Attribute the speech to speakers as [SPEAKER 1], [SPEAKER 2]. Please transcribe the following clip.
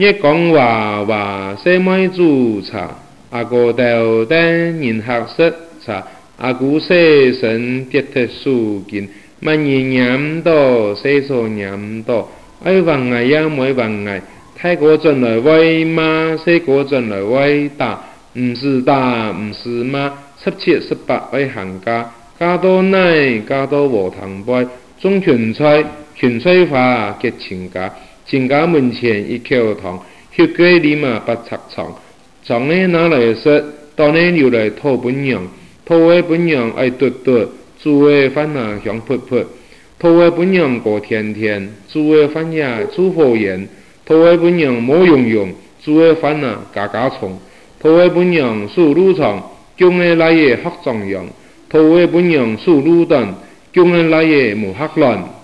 [SPEAKER 1] 一講話西米煮茶，阿個豆等人學識茶，阿古西神跌鐵樹見，乜嘢飲多，西所飲多，愛運藝也冇運藝，泰國進來威嘛，西國進來威大，唔是大唔是嘛，17、18位行家，加多奶加多和糖杯，中拳菜花結錢家。錢家門前一口糖，血雞里嘛不拆床，床呢拿來食，當呢留來拖本樣，拖嘅本樣愛嘟嘟，煮嘅飯啊香潑潑，拖嘅本樣過甜甜，煮嘅飯也煮火焰，拖嘅本樣冇用用，煮嘅飯啊加蔥，拖嘅本樣素滷腸，叫嘅來嘢黑狀樣，拖嘅本樣素滷蛋，叫嘅來嘢冇黑卵。